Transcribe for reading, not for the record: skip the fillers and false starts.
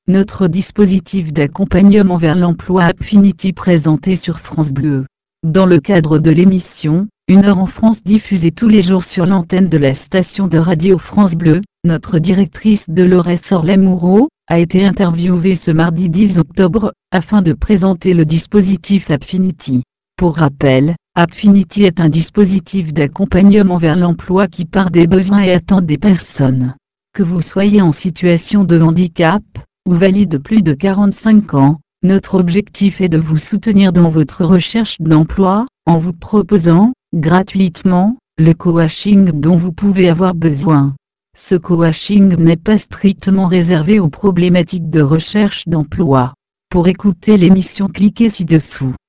notre dispositif d'accompagnement vers l'emploi Appfinity présenté sur France Bleu. Dans le cadre de l'émission, Une heure en France diffusée tous les jours sur l'antenne de la station de radio France Bleu, notre directrice Dolores Orlet-Moureau a été interviewée ce mardi 10 octobre, afin de présenter le dispositif Appfinity. Pour rappel, Appfinity est un dispositif d'accompagnement vers l'emploi qui part des besoins et attentes des personnes. Que vous soyez en situation de handicap, ou valide de plus de 45 ans, notre objectif est de vous soutenir dans votre recherche d'emploi, en vous proposant, gratuitement, le coaching dont vous pouvez avoir besoin. Ce coaching n'est pas strictement réservé aux problématiques de recherche d'emploi. Pour écouter l'émission, cliquez ci-dessous.